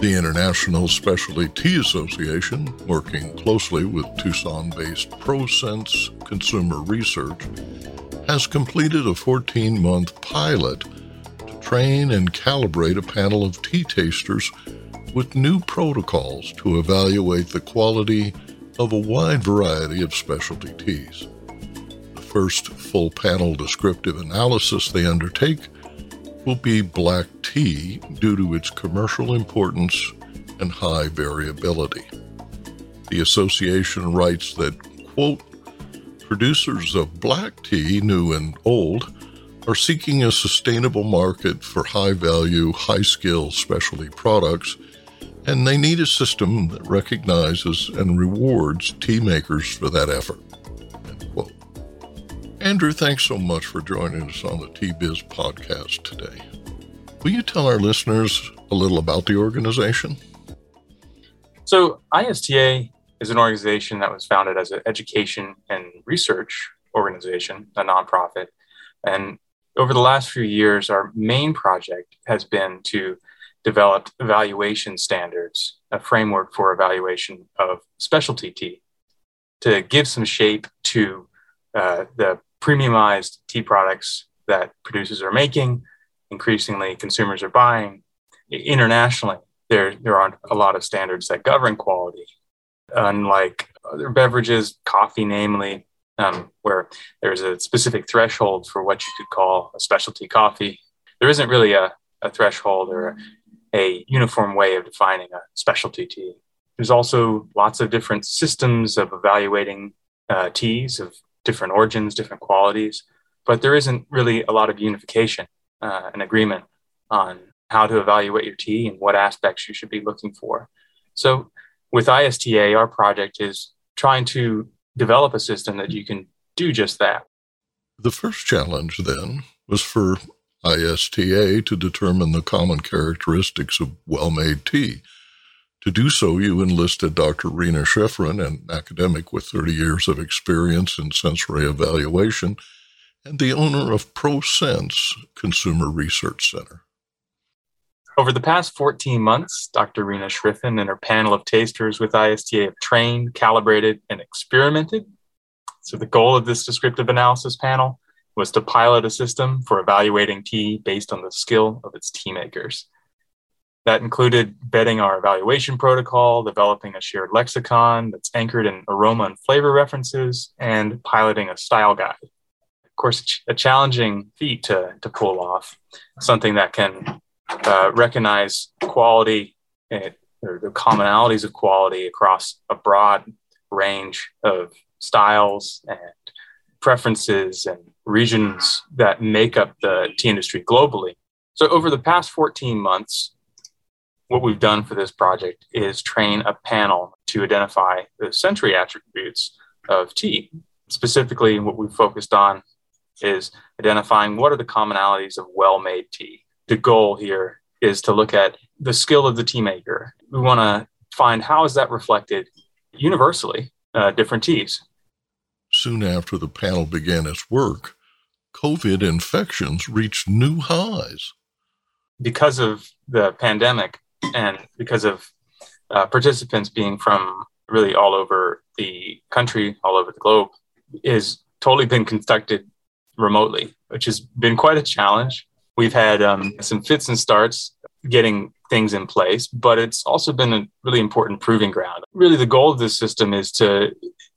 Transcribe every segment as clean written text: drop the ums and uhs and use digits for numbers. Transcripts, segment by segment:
The International Specialty Tea Association, working closely with Tucson-based ProSense Consumer Research, has completed a 14-month pilot to train and calibrate a panel of tea tasters with new protocols to evaluate the quality of a wide variety of specialty teas. The first full panel descriptive analysis they undertake will be black tea due to its commercial importance and high variability. The association writes that, quote, producers of black tea, new and old, are seeking a sustainable market for high-value, high-skill specialty products, and they need a system that recognizes and rewards tea makers for that effort, end quote. Andrew, thanks so much for joining us on the Tea Biz podcast today. Will you tell our listeners a little about the organization? So ISTA is an organization that was founded as an education and research organization, a nonprofit. And over the last few years, our main project has been to develop evaluation standards, a framework for evaluation of specialty tea, to give some shape to the premiumized tea products that producers are making, increasingly consumers are buying. Internationally, there aren't a lot of standards that govern quality. Unlike other beverages, coffee namely, where there's a specific threshold for what you could call a specialty coffee, there isn't really a threshold or a uniform way of defining a specialty tea. There's also lots of different systems of evaluating teas of different origins, different qualities, but there isn't really a lot of unification and agreement on how to evaluate your tea and what aspects you should be looking for. So with ISTA, our project is trying to develop a system that you can do just that. The first challenge, then, was for ISTA to determine the common characteristics of well-made tea. To do so, you enlisted Dr. Rena Shiffrin, an academic with 30 years of experience in sensory evaluation, and the owner of ProSense Consumer Research Center. Over the past 14 months, Dr. Rena Shiffrin and her panel of tasters with ISTA have trained, calibrated, and experimented. So the goal of this descriptive analysis panel was to pilot a system for evaluating tea based on the skill of its tea makers. That included vetting our evaluation protocol, developing a shared lexicon that's anchored in aroma and flavor references, and piloting a style guide. Of course, a challenging feat to pull off, something that can recognize quality or the commonalities of quality across a broad range of styles and preferences and regions that make up the tea industry globally. So over the past 14 months, what we've done for this project is train a panel to identify the sensory attributes of tea. Specifically, what we've focused on is identifying what are the commonalities of well-made tea. The goal here is to look at the skill of the tea maker. We want to find how is that reflected universally, different teas. Soon after the panel began its work, COVID infections reached new highs. Because of the pandemic and because of participants being from really all over the country, all over the globe, is totally been conducted remotely, which has been quite a challenge. We've had some fits and starts getting things in place, but it's also been a really important proving ground. Really, the goal of this system is to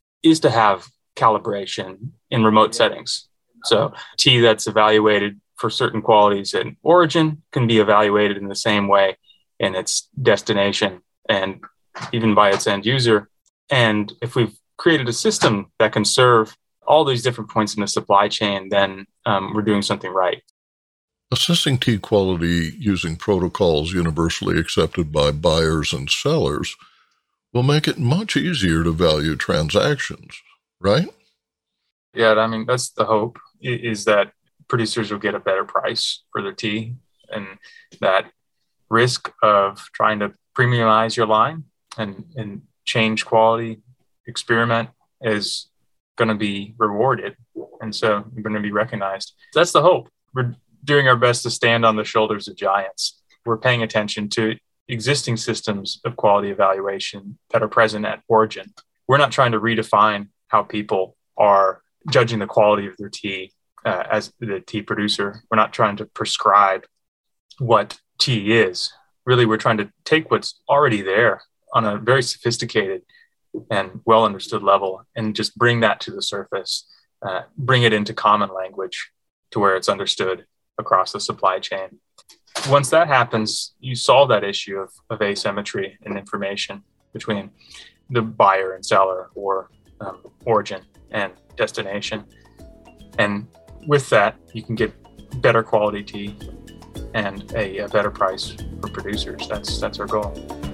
have calibration in remote settings. So tea that's evaluated for certain qualities in origin can be evaluated in the same way in its destination and even by its end user. And if we've created a system that can serve all these different points in the supply chain, then we're doing something right. Assessing tea quality using protocols universally accepted by buyers and sellers will make it much easier to value transactions, right? Yeah, I mean, that's the hope, is that producers will get a better price for their tea, and that risk of trying to premiumize your line and change quality, experiment, is going to be rewarded. And so you're going to be recognized. That's the hope. We're doing our best to stand on the shoulders of giants. We're paying attention to existing systems of quality evaluation that are present at origin. We're not trying to redefine how people are judging the quality of their tea as the tea producer. We're not trying to prescribe what tea is. Really, we're trying to take what's already there on a very sophisticated and well understood level and just bring that to the surface, bring it into common language to where it's understood across the supply chain. Once that happens, you solve that issue of asymmetry in information between the buyer and seller, or origin and destination. And with that, you can get better quality tea and a better price for producers. That's our goal.